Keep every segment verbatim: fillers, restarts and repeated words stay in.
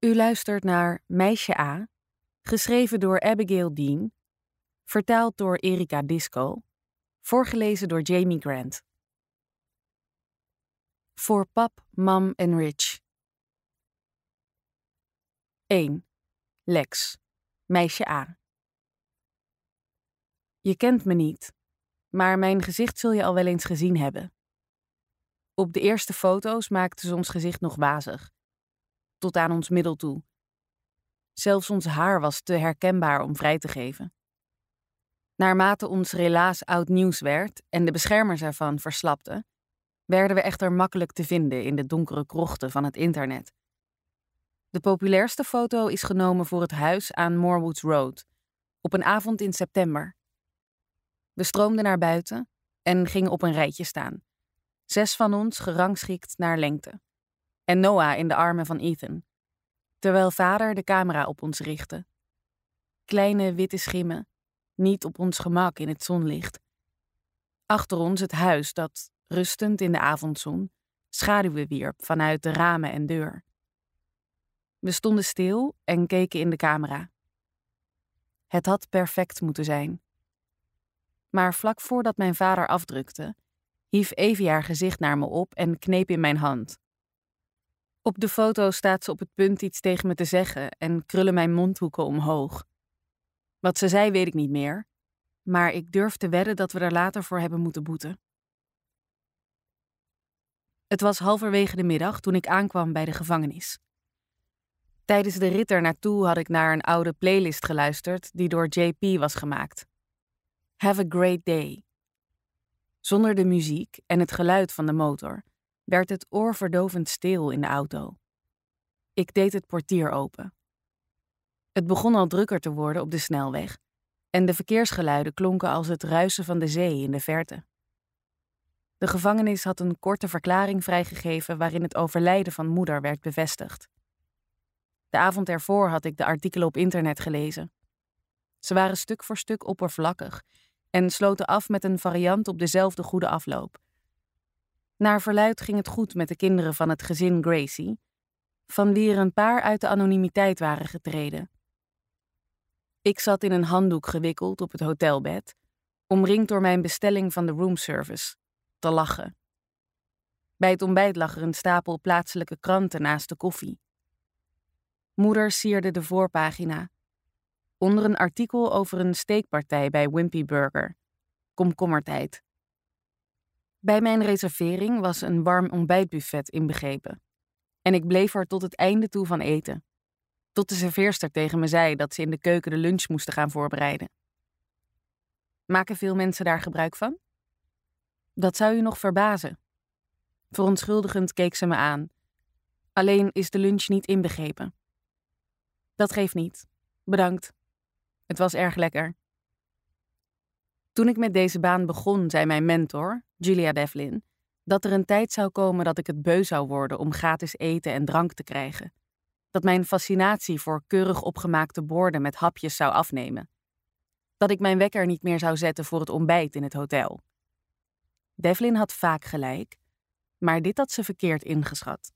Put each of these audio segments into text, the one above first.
U luistert naar Meisje A, geschreven door Abigail Dean, vertaald door Erika Disco, voorgelezen door Jamie Grant. Voor pap, mam en Rich. één. Lex, meisje A. Je kent me niet, maar mijn gezicht zul je al wel eens gezien hebben. Op de eerste foto's maakte ze ons gezicht nog wazig, tot aan ons middel toe. Zelfs ons haar was te herkenbaar om vrij te geven. Naarmate ons relaas oud nieuws werd en de beschermers ervan verslapten, werden we echter makkelijk te vinden in de donkere krochten van het internet. De populairste foto is genomen voor het huis aan Morewoods Road, op een avond in september. We stroomden naar buiten en gingen op een rijtje staan. Zes van ons gerangschikt naar lengte. En Noah in de armen van Ethan, terwijl vader de camera op ons richtte. Kleine witte schimmen, niet op ons gemak in het zonlicht. Achter ons het huis dat, rustend in de avondzon, schaduwen wierp vanuit de ramen en deur. We stonden stil en keken in de camera. Het had perfect moeten zijn. Maar vlak voordat mijn vader afdrukte, hief Evie haar gezicht naar me op en kneep in mijn hand. Op de foto staat ze op het punt iets tegen me te zeggen en krullen mijn mondhoeken omhoog. Wat ze zei weet ik niet meer, maar ik durf te wedden dat we er later voor hebben moeten boeten. Het was halverwege de middag toen ik aankwam bij de gevangenis. Tijdens de rit er naartoe had ik naar een oude playlist geluisterd die door J P was gemaakt. Have a great day. Zonder de muziek en het geluid van de motor werd het oorverdovend stil in de auto. Ik deed het portier open. Het begon al drukker te worden op de snelweg en de verkeersgeluiden klonken als het ruisen van de zee in de verte. De gevangenis had een korte verklaring vrijgegeven waarin het overlijden van moeder werd bevestigd. De avond ervoor had ik de artikelen op internet gelezen. Ze waren stuk voor stuk oppervlakkig en sloten af met een variant op dezelfde goede afloop. Naar verluidt ging het goed met de kinderen van het gezin Gracie, van wie er een paar uit de anonimiteit waren getreden. Ik zat in een handdoek gewikkeld op het hotelbed, omringd door mijn bestelling van de roomservice, te lachen. Bij het ontbijt lag er een stapel plaatselijke kranten naast de koffie. Moeder sierde de voorpagina, onder een artikel over een steekpartij bij Wimpy Burger, komkommertijd. Bij mijn reservering was een warm ontbijtbuffet inbegrepen. En ik bleef er tot het einde toe van eten. Tot de serveerster tegen me zei dat ze in de keuken de lunch moesten gaan voorbereiden. Maken veel mensen daar gebruik van? Dat zou u nog verbazen. Verontschuldigend keek ze me aan. Alleen is de lunch niet inbegrepen. Dat geeft niet. Bedankt. Het was erg lekker. Toen ik met deze baan begon, zei mijn mentor, Julia Devlin, dat er een tijd zou komen dat ik het beu zou worden om gratis eten en drank te krijgen. Dat mijn fascinatie voor keurig opgemaakte borden met hapjes zou afnemen. Dat ik mijn wekker niet meer zou zetten voor het ontbijt in het hotel. Devlin had vaak gelijk, maar dit had ze verkeerd ingeschat.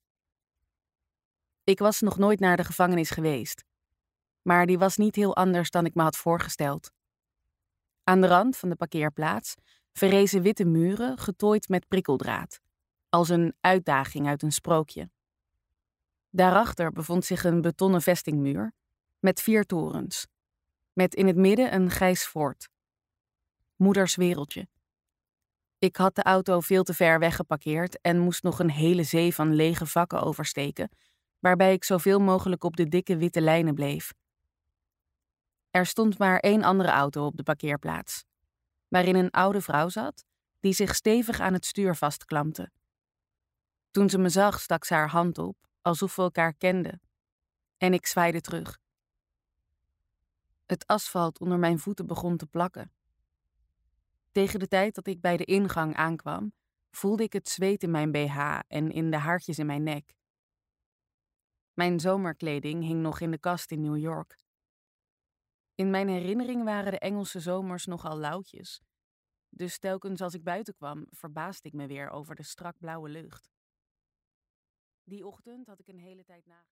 Ik was nog nooit naar de gevangenis geweest, maar die was niet heel anders dan ik me had voorgesteld. Aan de rand van de parkeerplaats verrezen witte muren getooid met prikkeldraad, als een uitdaging uit een sprookje. Daarachter bevond zich een betonnen vestingmuur met vier torens, met in het midden een grijs fort. Moeders wereldje. Ik had de auto veel te ver weggeparkeerd en moest nog een hele zee van lege vakken oversteken, waarbij ik zoveel mogelijk op de dikke witte lijnen bleef. Er stond maar één andere auto op de parkeerplaats, waarin een oude vrouw zat die zich stevig aan het stuur vastklampte. Toen ze me zag, stak ze haar hand op, alsof we elkaar kenden, en ik zwaaide terug. Het asfalt onder mijn voeten begon te plakken. Tegen de tijd dat ik bij de ingang aankwam, voelde ik het zweet in mijn B H en in de haartjes in mijn nek. Mijn zomerkleding hing nog in de kast in New York. In mijn herinnering waren de Engelse zomers nogal lauwtjes, dus telkens als ik buiten kwam, verbaasde ik me weer over de strak blauwe lucht. Die ochtend had ik een hele tijd na...